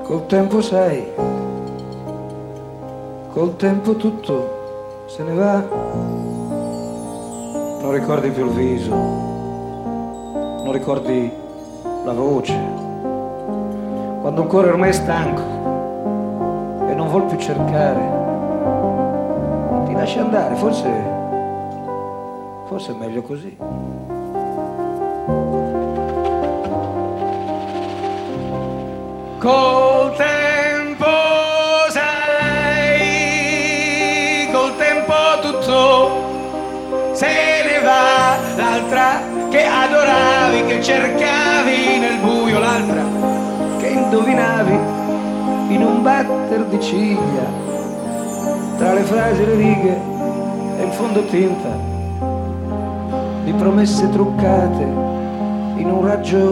Col tempo sai, col tempo tutto se ne va, non ricordi più il viso, non ricordi la voce, quando un cuore ormai è stanco e non vuol più cercare, ti lasci andare, forse è meglio così. Col tempo sai, col tempo tutto se ne va, l'altra che adoravi, che cercavi nel buio, l'altra che indovinavi in un batter di ciglia, tra le frasi e le righe e il fondotinta di promesse truccate in un raggio